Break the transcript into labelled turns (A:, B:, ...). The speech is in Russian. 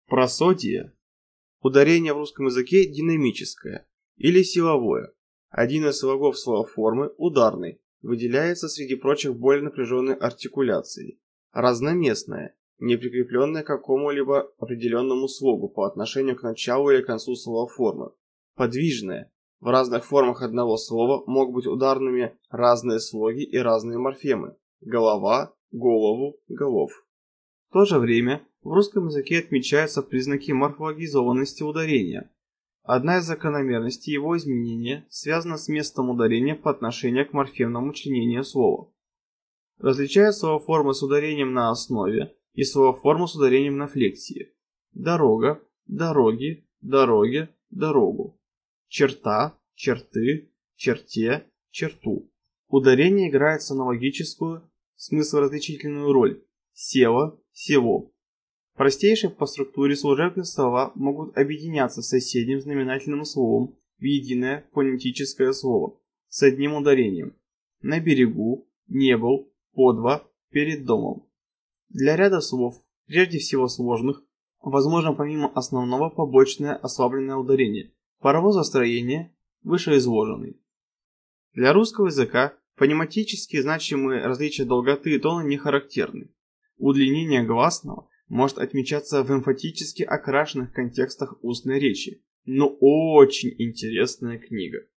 A: Просодие. Ударение в русском языке динамическое или силовое. Один из слогов словоформы ударный выделяется среди прочих более напряженной артикуляцией. Разноместное, не прикрепленное к какому-либо определенному слогу по отношению к началу или концу словоформы. Подвижное. В разных формах одного слова могут быть ударными разные слоги и разные морфемы. Голова, голову, голов. В то же время в русском языке отмечаются признаки морфологизованности ударения. Одна из закономерностей его изменения связана с местом ударения по отношению к морфемному членению слова. Различают словоформы с ударением на основе и словоформы с ударением на флексии. Дорога, дороги, дороге, дорогу. Черта, черты, черте, черту. Ударение играет с аналогическую, смыслоразличительную роль. Село, село. Простейшие по структуре служебные слова могут объединяться с соседним знаменательным словом в единое фонетическое слово с одним ударением. На берегу, не был, по два, перед домом. Для ряда слов, прежде всего сложных, возможно помимо основного побочное ослабленное ударение. Паровозостроение, вышеизложенный. Для русского языка фонематически значимые различия долготы и тона не характерны. Удлинение гласного может отмечаться в эмфатически окрашенных контекстах устной речи, но очень интересная книга.